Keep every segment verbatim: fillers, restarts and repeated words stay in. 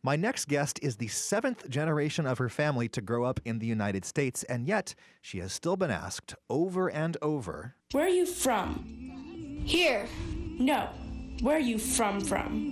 My next guest is the seventh generation of her family to grow up in the United States, and yet she has still been asked over and over, "Where are you from?" "Here." "No. Where are you from from?"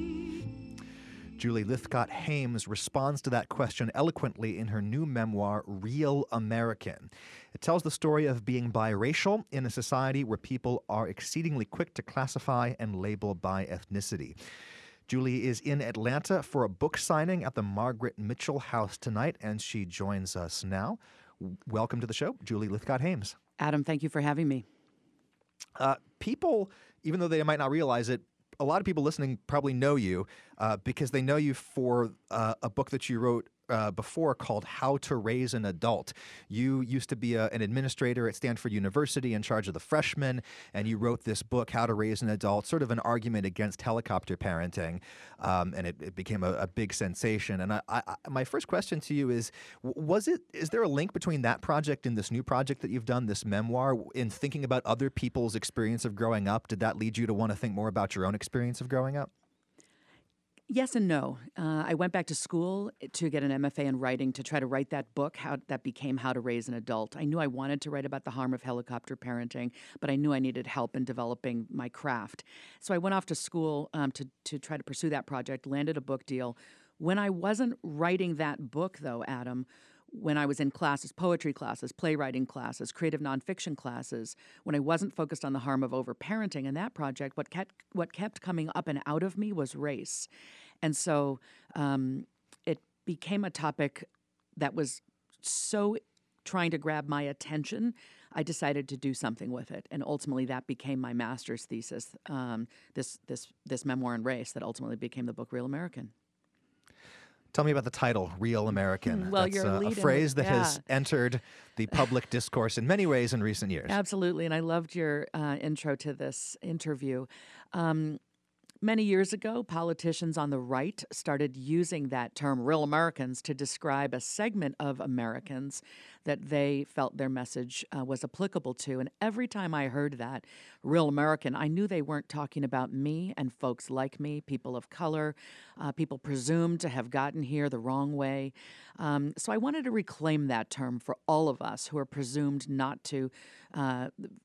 Julie Lythcott-Haims responds to that question eloquently in her new memoir, Real American. It tells the story of being biracial in a society where people are exceedingly quick to classify and label by ethnicity. Julie is in Atlanta for a book signing at the Margaret Mitchell House tonight, and she joins us now. Welcome to the show, Julie Lythcott-Haims. Adam, thank you for having me. Uh, people, even though they might not realize it, a lot of people listening probably know you uh, because they know you for uh, a book that you wrote uh, before called How to Raise an Adult. You used to be a, an administrator at Stanford University in charge of the freshmen, and you wrote this book, How to Raise an Adult, sort of an argument against helicopter parenting, um, and it, it became a, a big sensation. And I, I, my first question to you is, was it, is there a link between that project and this new project that you've done, this memoir, in thinking about other people's experience of growing up? Did that lead you to want to think more about your own experience of growing up? Yes and no. Uh, I went back to school to get an M F A in writing to try to write that book how, that became How to Raise an Adult. I knew I wanted to write about the harm of helicopter parenting, but I knew I needed help in developing my craft. So I went off to school um, to, to try to pursue that project, landed a book deal. When I wasn't writing that book, though, Adam, when I was in classes, poetry classes, playwriting classes, creative nonfiction classes, when I wasn't focused on the harm of overparenting in that project, what kept, what kept coming up and out of me was race. And so um, it became a topic that was so trying to grab my attention, I decided to do something with it. And ultimately that became my master's thesis, um, this, this, this memoir on race that ultimately became the book Real American. Tell me about the title, Real American. Well, That's you're uh, a leading phrase with- that yeah. has entered the public discourse in many ways in recent years. Absolutely, and I loved your uh, intro to this interview. Um, Many years ago, politicians on the right started using that term, real Americans, to describe a segment of Americans that they felt their message uh, was applicable to. And every time I heard that, real American, I knew they weren't talking about me and folks like me, people of color, uh, people presumed to have gotten here the wrong way. Um, so I wanted to reclaim that term for all of us who are presumed not to uh,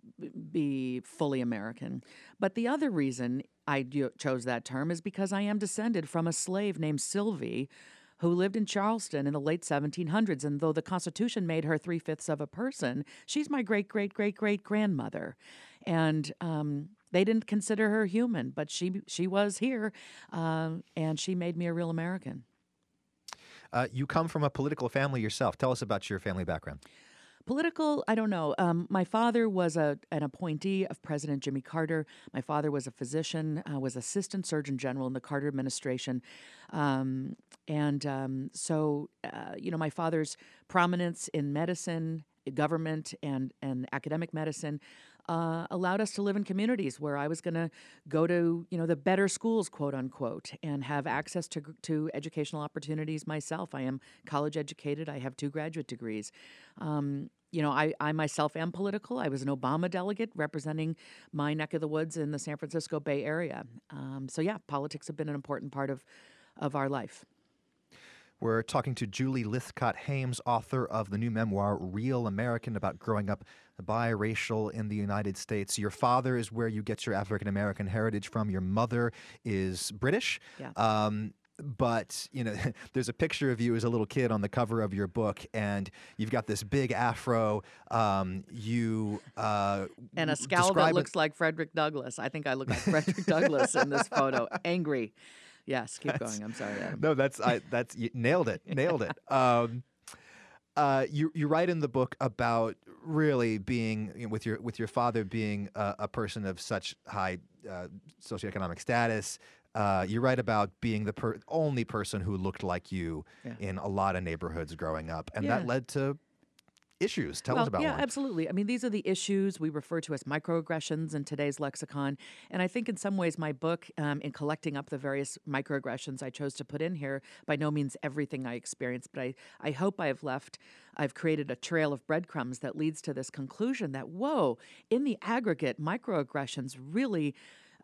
be fully American. But the other reason I chose that term is because I am descended from a slave named Sylvie who lived in Charleston in the late seventeen hundreds. And though the Constitution made her three-fifths of a person, she's my great-great-great-great-grandmother. And um, they didn't consider her human, but she she was here, um, and she made me a real American. Uh, you come from a political family yourself. Tell us about your family background. Political, I don't know. Um, my father was a, an appointee of President Jimmy Carter. My father was a physician, uh, was assistant surgeon general in the Carter administration. Um, and um, so, uh, you know, my father's prominence in medicine, government, and, and academic medicine uh, allowed us to live in communities where I was going to go to, you know, the better schools, quote unquote, and have access to to educational opportunities myself. I am college educated. I have two graduate degrees. Um, you know, I, I myself am political. I was an Obama delegate representing my neck of the woods in the San Francisco Bay Area. Um, so yeah, politics have been an important part of of our life. We're talking to Julie Lythcott-Haims, author of the new memoir, Real American, about growing up biracial in the United States. Your father is where you get your African-American heritage from. Your mother is British. Yeah. Um, but, you know, there's a picture of you as a little kid on the cover of your book, and you've got this big afro. Um, you uh, And a scowl that looks it- like Frederick Douglass. I think I look like Frederick Douglass in this photo. Angry. Yes, keep That's, going. I'm sorry, Adam. No, that's I, that's you nailed it, nailed it. Um, uh, you you write in the book about really being you know, with your with your father being a, a person of such high uh, socioeconomic status. Uh, you write about being the per- only person who looked like you Yeah. in a lot of neighborhoods growing up, and Yeah. that led to issues. Tell well, us about yeah, one. absolutely. I mean, these are the issues we refer to as microaggressions in today's lexicon. And I think in some ways my book, um, in collecting up the various microaggressions I chose to put in here, by no means everything I experienced, but I, I hope I've left, I've created a trail of breadcrumbs that leads to this conclusion that, whoa, in the aggregate, microaggressions really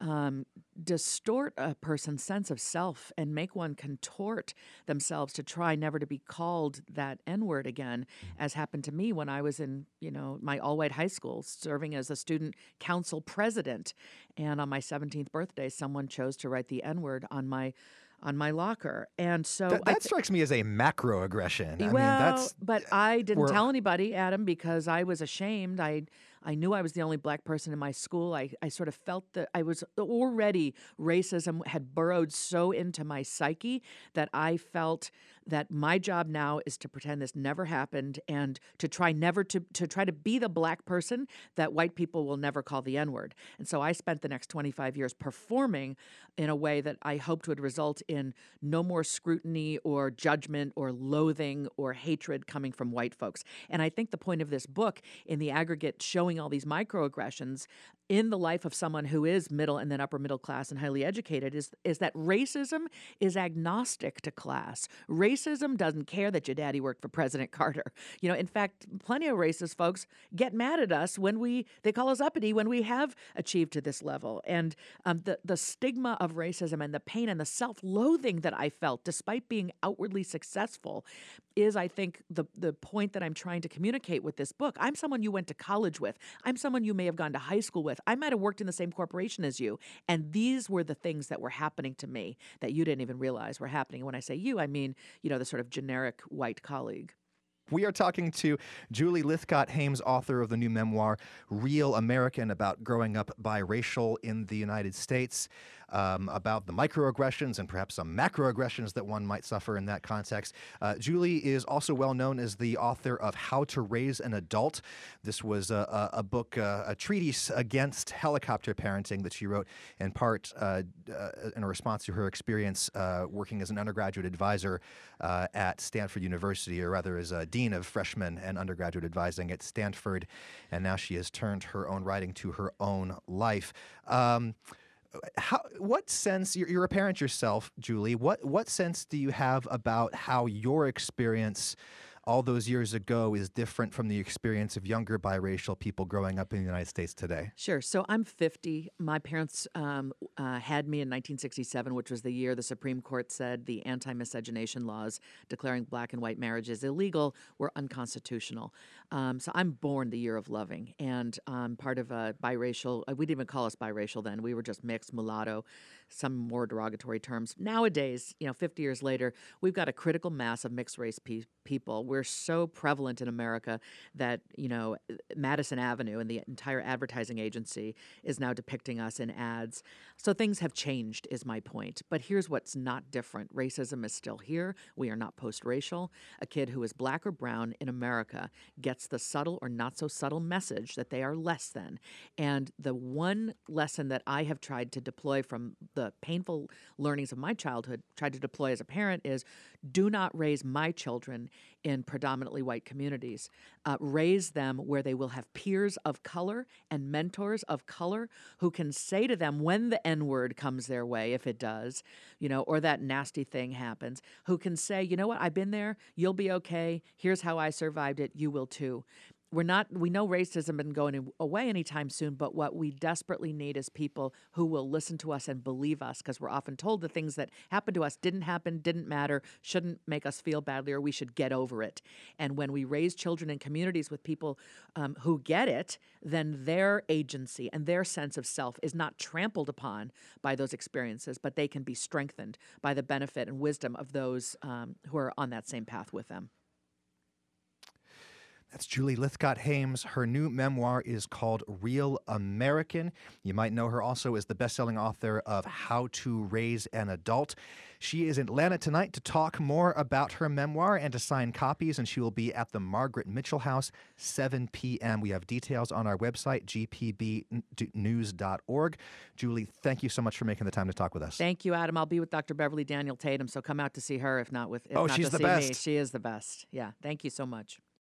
um, distort a person's sense of self and make one contort themselves to try never to be called that N word again, as happened to me when I was in, you know, my all white high school serving as a student council president. And on my seventeenth birthday, someone chose to write the N word on my on my locker. And so That, I that th- strikes me as a macroaggression. I well, mean, that's but I didn't we're- tell anybody, Adam, because I was ashamed. I I knew I was the only black person in my school. I, I sort of felt that I was already racism had burrowed so into my psyche that I felt that my job now is to pretend this never happened and to try never to to try to be the black person that white people will never call the N-word. And so I spent the next twenty-five years performing in a way that I hoped would result in no more scrutiny or judgment or loathing or hatred coming from white folks. And I think the point of this book, in the aggregate, showing all these microaggressions in the life of someone who is middle and then upper middle class and highly educated, is is that racism is agnostic to class. Racism doesn't care that your daddy worked for President Carter. You know, in fact, plenty of racist folks get mad at us when we they call us uppity when we have achieved to this level. And um, the the stigma of racism and the pain and the self-loathing that I felt, despite being outwardly successful, is, I think, the the point that I'm trying to communicate with this book. I'm someone you went to college with. I'm someone you may have gone to high school with. I might have worked in the same corporation as you. And these were the things that were happening to me that you didn't even realize were happening. When I say you, I mean, you know, the sort of generic white colleague. We are talking to Julie Lythcott-Haims, author of the new memoir, Real American, about growing up biracial in the United States, um, about the microaggressions and perhaps some macroaggressions that one might suffer in that context. Uh, Julie is also well known as the author of How to Raise an Adult. This was a, a, a book, uh, a treatise against helicopter parenting that she wrote in part uh, uh, in a response to her experience uh, working as an undergraduate advisor uh, at Stanford University, or rather as a dean of freshman and undergraduate advising at Stanford, and now she has turned her own writing to her own life. Um, how, what sense, you're, you're a parent yourself, Julie, what, what sense do you have about how your experience all those years ago is different from the experience of younger biracial people growing up in the United States today? Sure. So I'm fifty. My parents um, uh, had me in nineteen sixty-seven, which was the year the Supreme Court said the anti-miscegenation laws declaring black and white marriages illegal were unconstitutional. Um, so I'm born the year of loving, and um, part of a biracial, uh, we didn't even call us biracial then. We were just mixed, mulatto, some more derogatory terms. Nowadays, you know, fifty years later, we've got a critical mass of mixed race pe- people. We're so prevalent in America that, you know, Madison Avenue and the entire advertising agency is now depicting us in ads. So things have changed, is my point. But here's what's not different. Racism is still here. We are not post-racial. A kid who is black or brown in America gets the subtle or not so subtle message that they are less than. And the one lesson that I have tried to deploy from the painful learnings of my childhood, tried to deploy as a parent, is do not raise my children in predominantly white communities. Uh, raise them where they will have peers of color and mentors of color who can say to them when the N-word comes their way, if it does, you know, or that nasty thing happens, who can say, you know what, I've been there, you'll be okay, here's how I survived it, you will too. We're not, we know racism isn't going away anytime soon, but what we desperately need is people who will listen to us and believe us, because we're often told the things that happened to us didn't happen, didn't matter, shouldn't make us feel badly, or we should get over it. And when we raise children in communities with people um, who get it, then their agency and their sense of self is not trampled upon by those experiences, but they can be strengthened by the benefit and wisdom of those um, who are on that same path with them. That's Julie Lythcott-Haims. Her new memoir is called Real American. You might know her also as the best-selling author of How to Raise an Adult. She is in Atlanta tonight to talk more about her memoir and to sign copies, and she will be at the Margaret Mitchell House, seven p.m. We have details on our website, g p b news dot org. Julie, thank you so much for making the time to talk with us. Thank you, Adam. I'll be with Doctor Beverly Daniel Tatum, so come out to see her, if not with if Oh, not she's to the see best. me. She is the best. Yeah, thank you so much.